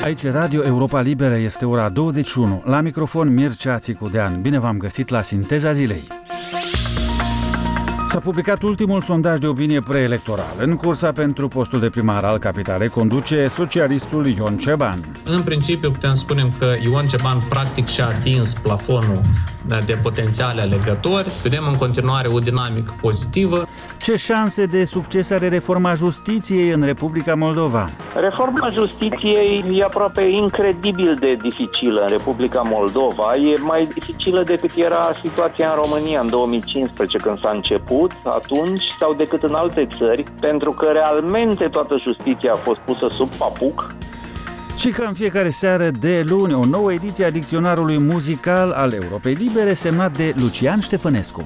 Aici Radio Europa Liberă, este ora 21. La microfon Mircea Țicudean. Bine v-am găsit la Sinteza Zilei. S-a publicat ultimul sondaj de opinie preelectoral. În cursa pentru postul de primar al capitalei conduce socialistul Ion Ceban. În principiu putem spune că Ion Ceban practic și-a atins plafonul de potențiale alegători. Vedem în continuare o dinamică pozitivă. Ce șanse de succes are reforma justiției în Republica Moldova? Reforma justiției e aproape incredibil de dificilă în Republica Moldova. E mai dificilă decât era situația în România în 2015 când s-a început atunci sau decât în alte țări, pentru că realmente toată justiția a fost pusă sub papuc. Și ca în fiecare seară de luni, o nouă ediție a dicționarului muzical al Europei Libere, semnat de Lucian Ștefănescu.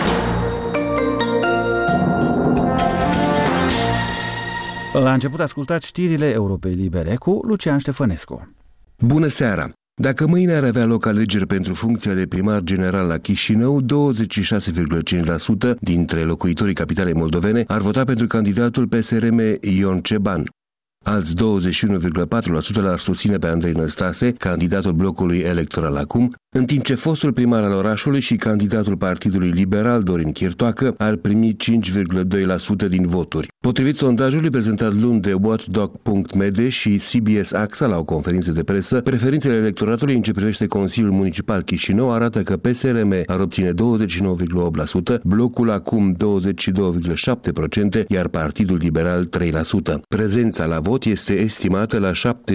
La început ascultați știrile Europei Libere cu Lucian Ștefănescu. Bună seara! Dacă mâine ar avea loc alegeri pentru funcția de primar general la Chișinău, 26,5% dintre locuitorii capitalei moldovene ar vota pentru candidatul PSRM Ion Ceban. Alți 21,4% l-ar susține pe Andrei Năstase, candidatul blocului electoral Acum, în timp ce fostul primar al orașului și candidatul Partidului Liberal Dorin Chirtoacă ar primi 5,2% din voturi. Potrivit sondajului prezentat luni de Watchdog.md și CBS AXA la o conferință de presă, preferințele electoratului în ce privește Consiliul Municipal Chișinău arată că PSRM ar obține 29,8%, blocul Acum 22,7%, iar Partidul Liberal 3%. Prezența la vot este estimată la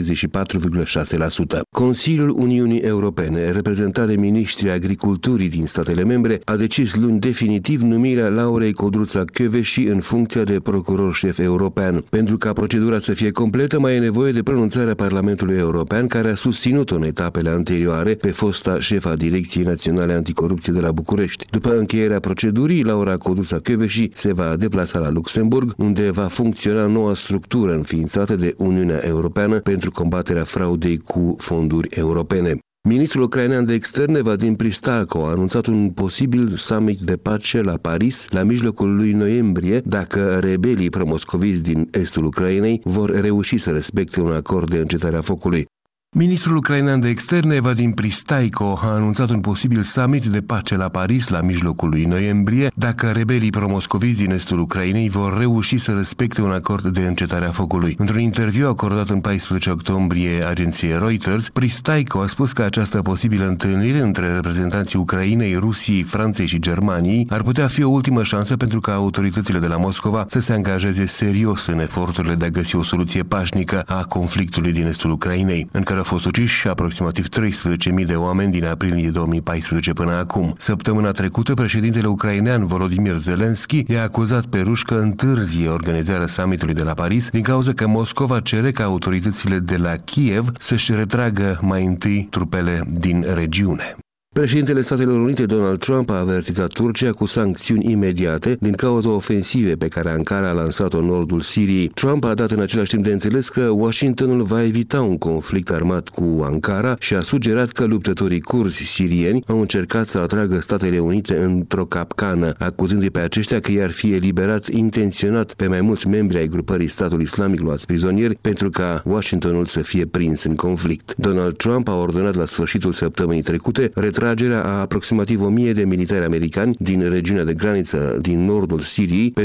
74,6%. Consiliul Uniunii Europene, reprezentat de miniștrii agriculturii din statele membre, a decis luni definitiv numirea Laurei Codruța-Kövesi în funcția de procuror șef european. Pentru ca procedura să fie completă, mai e nevoie de pronunțarea Parlamentului European, care a susținut-o în etapele anterioare pe fosta șefa Direcției Naționale Anticorupție de la București. După încheierea procedurii, Laura Codruța-Kövesi se va deplasa la Luxemburg, unde va funcționa noua structură înființată de Uniunea Europeană pentru combaterea fraudei cu fonduri europene. Ministrul ucrainean de externe Vadim Pristalko a anunțat un posibil summit de pace la Paris la mijlocul lui noiembrie dacă rebelii promoscoviți din estul Ucrainei vor reuși să respecte un acord de încetare a focului. Ministrul ucrainean de externe Vadim Pristalko a anunțat un posibil summit de pace la Paris la mijlocul lui noiembrie dacă rebelii promoscoviți din estul Ucrainei vor reuși să respecte un acord de încetare a focului. Într-un interviu acordat în 14 octombrie agenției Reuters, Pristalko a spus că această posibilă întâlnire între reprezentanții Ucrainei, Rusiei, Franței și Germaniei ar putea fi o ultimă șansă pentru ca autoritățile de la Moscova să se angajeze serios în eforturile de a găsi o soluție pașnică a conflictului din estul Ucrainei, în care au fost uciși aproximativ 13.000 de oameni din aprilie 2014 până acum. Săptămâna trecută, președintele ucrainean Volodymyr Zelensky i-a acuzat pe ruși că întârzie organizarea summitului de la Paris din cauza că Moscova cere ca autoritățile de la Kiev să-și retragă mai întâi trupele din regiune. Președintele Statelor Unite Donald Trump a avertizat Turcia cu sancțiuni imediate din cauza ofensivei pe care Ankara a lansat-o în nordul Siriei. Trump a dat în același timp de înțeles că Washingtonul va evita un conflict armat cu Ankara și a sugerat că luptătorii curzi sirieni au încercat să atragă Statele Unite într-o capcană, acuzându-i pe aceștia că i-ar fi eliberat intenționat pe mai mulți membri ai grupării Statul Islamic luați prizonieri pentru ca Washingtonul să fie prins în conflict. Donald Trump a ordonat la sfârșitul săptămânii trecute retragerea a aproximativ 1000 de militari americani din regiunea de graniță din nordul Siriei